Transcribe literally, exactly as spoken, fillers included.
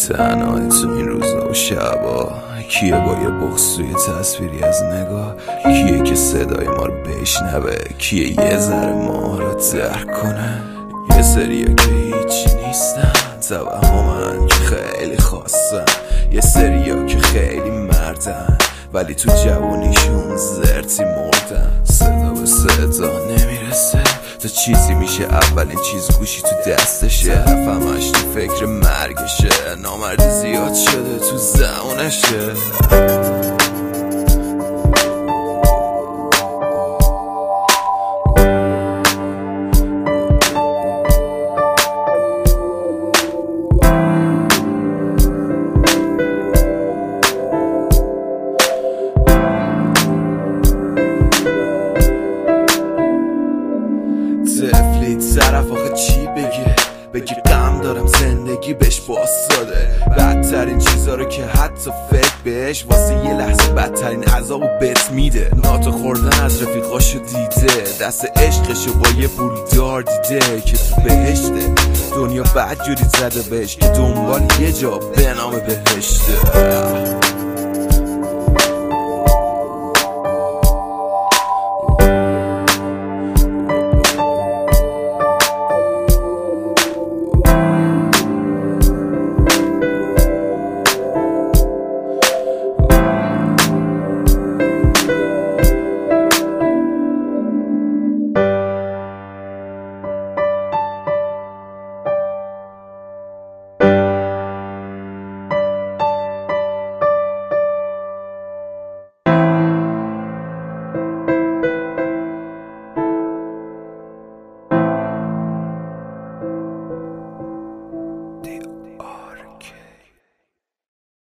تنهای تو این روزا و شبا کیه با یه بغض توی تصویری از نگاه؟ کیه که صدای ما رو بشنوه؟ کیه یه ذره ما رو درک کنه؟ یه سریا که هیچی نیستن، توهمن که خیلی خواستن، یه سریا که خیلی مردن ولی تو جوانیشون زرتی مردن. صدا به صدا نمیرسه تا چیزی میشه اولین چیز گوشی تو دستشه، طرف همش تو فکر مرگشه، نامردی زیاد شده تو زمانشه. طفلی طرف آخه چی بگه؟ بگی غم دارم زندگی بهش باستاده، بدترین چیزا رو که حتی فکر بهش واسه یه لحظه بدترین عذابو بهت میده. ناتو خوردن از رفیقاشو دیده، دست عشقشو با یه پولدار دیده که تو بهشته، دنیا بدجوری زده بهش که دنبال یه جا به نام بهشته.